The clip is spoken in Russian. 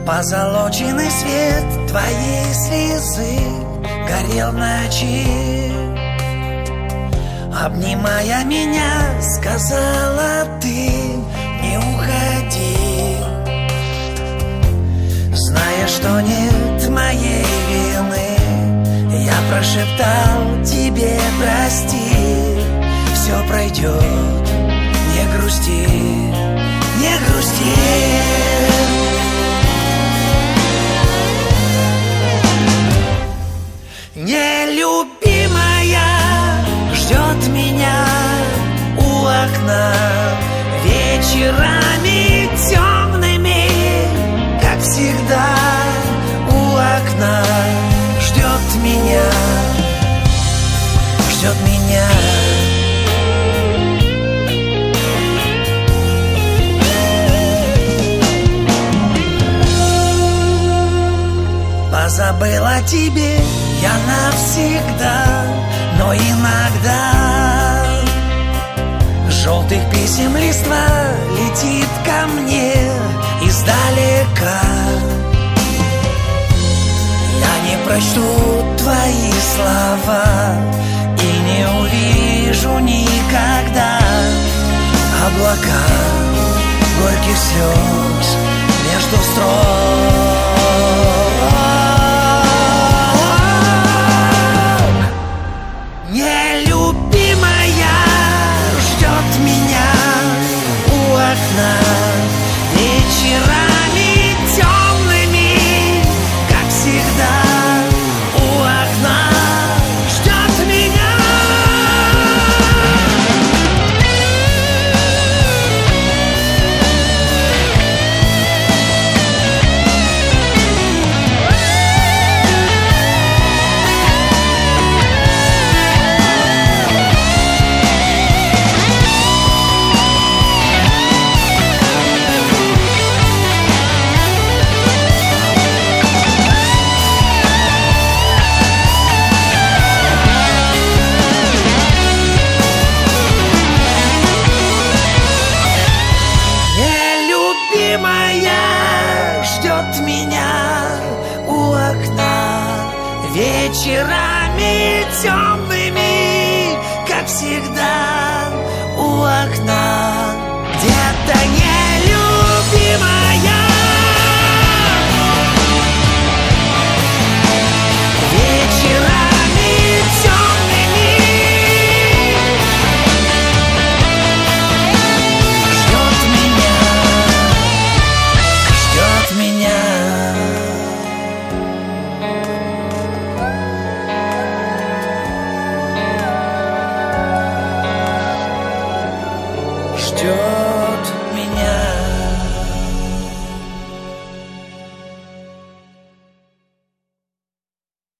Позолоченный свет твоей слезы горел в ночи. Обнимая меня, сказала ты: не уходи. Зная, что нет моей вины, я прошептал тебе: прости. Все пройдет, не грусти, не грусти. Нелюбимая ждет меня у окна вечерами темными, как всегда у окна ждет меня, ждет меня. Позабыла тебе я навсегда, но иногда желтых писем листва летит ко мне издалека. Я не прочту твои слова и не увижу никогда облака горьких слез между строк. Нелюбимая ждет меня у окна вечерами темными, как всегда у окна ждет меня. Вечерами темными, как всегда у окна.